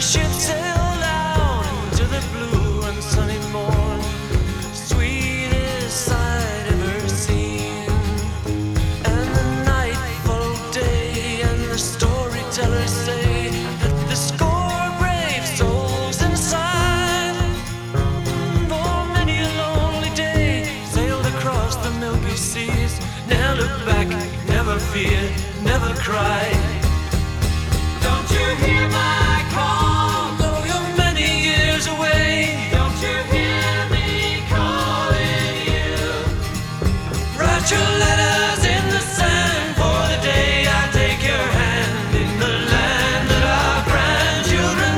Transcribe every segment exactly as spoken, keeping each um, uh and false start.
ship sailed out into the blue and sunny morn, sweetest sight ever seen. And the night followed day, and the storytellers say that the score brave souls inside, for many a lonely day, sailed across the milky seas. Never look back, never fear, never cry. Don't you hear my call? Though you're many years away, don't you hear me calling you? Write your letters in the sand for the day I take your hand in the land that our grandchildren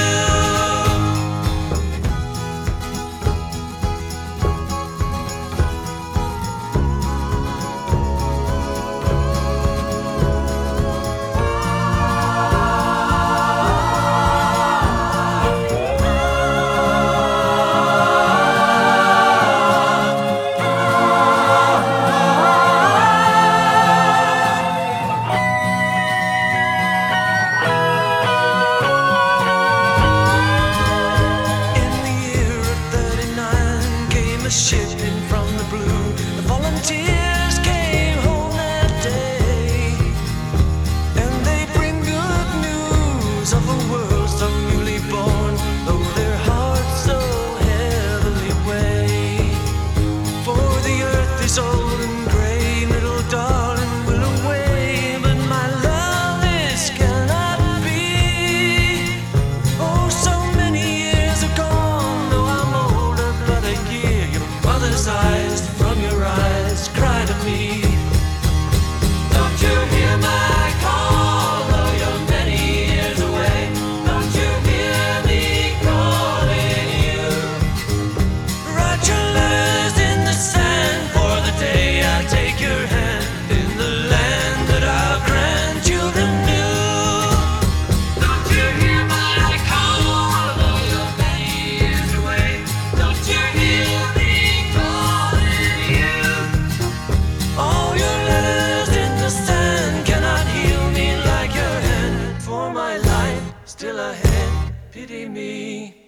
shipping from the blue. The volunteers came home that day, and they bring good news of a world so newly born, though their hearts so heavily weigh. For the earth is old and gray, little darling will away, but my love this cannot be. Oh, so many years are gone, though I'm older but a year. Mother's eyes from your eyes cry to me. Don't you hear my call? Though you're many years away, don't you hear me calling you? Write your letters in the sand for the day I take your hand in the land that our grandchildren knew. Don't you hear my call? Though you're many years away, don't you hear me? All your letters in the sand cannot heal me like your hand. For my life still ahead, pity me.